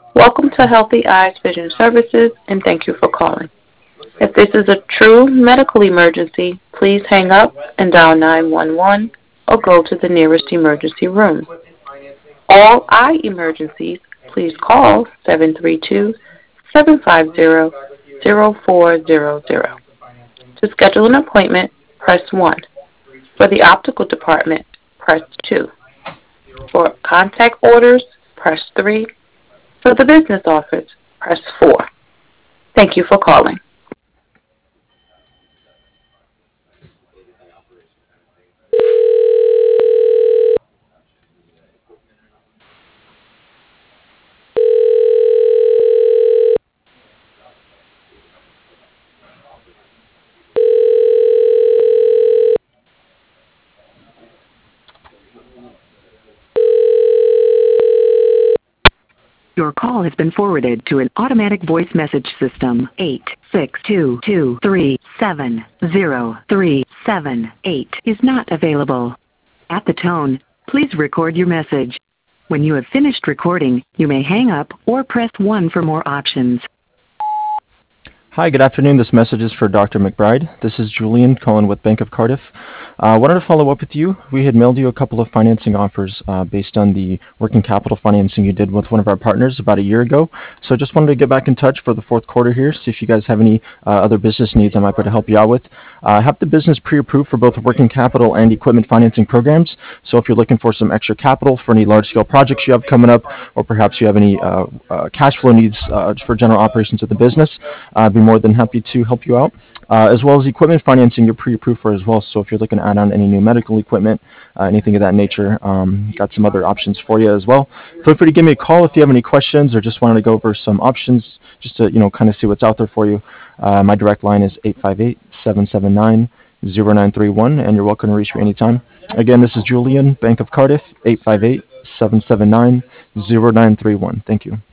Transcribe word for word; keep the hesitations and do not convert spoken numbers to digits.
Welcome to Healthy Eyes Vision Services, and thank you for calling. If this is a true medical emergency, please hang up and dial nine one one or go to the nearest emergency room. All eye emergencies, please call seven three two, seven five zero, zero four zero zero. To schedule an appointment, press one. For the optical department, press two. For contact orders, press three. For the business office, press four. Thank you for calling. Your call has been forwarded to an automatic voice message system. eight six two two three seven zero three seven eight is not available. At the tone, please record your message. When you have finished recording, you may hang up or press one for more options. Hi, good afternoon. This message is for Doctor McBride. This is Julian calling with Bank of Cardiff. I uh, wanted to follow up with you. We had mailed you a couple of financing offers uh, based on the working capital financing you did with one of our partners about a year ago. So just wanted to get back in touch for the fourth quarter here, see if you guys have any uh, other business needs I might be able to help you out with. Uh, I have the business pre-approved for both working capital and equipment financing programs. So if you're looking for some extra capital for any large-scale projects you have coming up, or perhaps you have any uh, uh, cash flow needs uh, for general operations of the business, uh, I'd be more than happy to help you out. Uh, as well as equipment financing, you're pre-approved for as well. So if you're looking to add on any new medical equipment, uh, anything of that nature, um, got some other options for you as well. Feel free to give me a call if you have any questions or just wanted to go over some options, just to you know kind of see what's out there for you. Uh, my direct line is eight five eight, seven seven nine, zero nine three one, and you're welcome to reach me anytime. Again, this is Julian, Bank of Cardiff, eight five eight, seven seven nine, zero nine three one. Thank you.